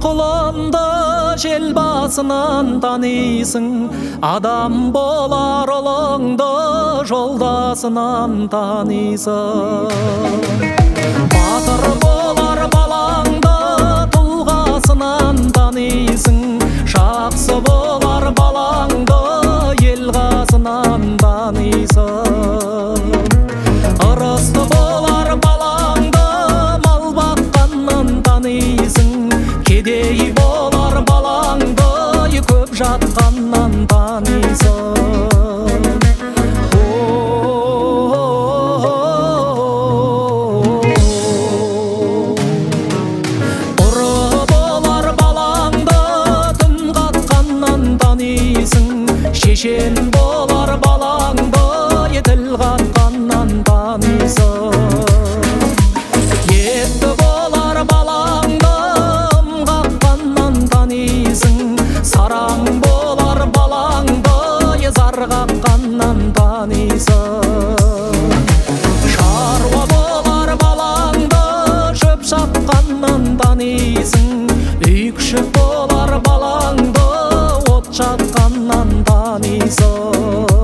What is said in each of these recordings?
құлынды жел басынан танисың, адам болар ұлыңды жолдасынан танисың. Батыр болар балаңды тұлғасынан танисың, жақсы болар балаңды ел қасынан танисың. Ырысты болар балаңды мал баққаннан танисың, кедей болар балаңды көп жатқаннан танисың. Ұры болар балаңды түн қатқаннан танисың, шешен болар балаңды тіл қатқаннан танисың. Етті болар балаңды қаққаннан танисың, сараң болар балаңды зар қаққаннан танисың. Шаруа болар балаңды шөп шапқаннан танисың, үй күшік болар балаңды от жатқаннан танисың.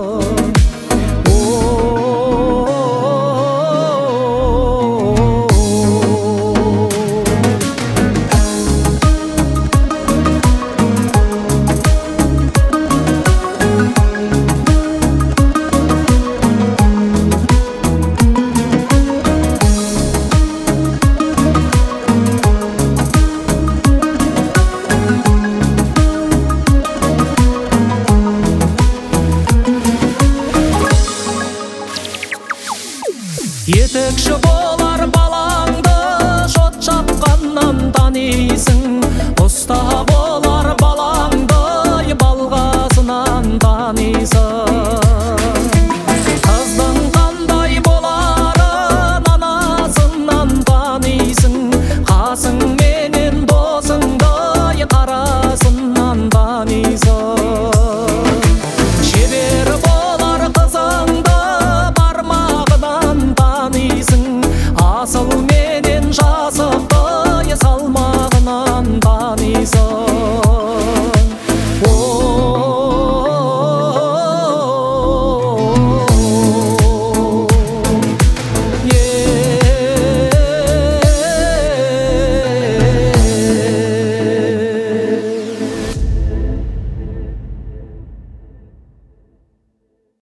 Етекші болар балаңды шот шапқаннан танисың, ұста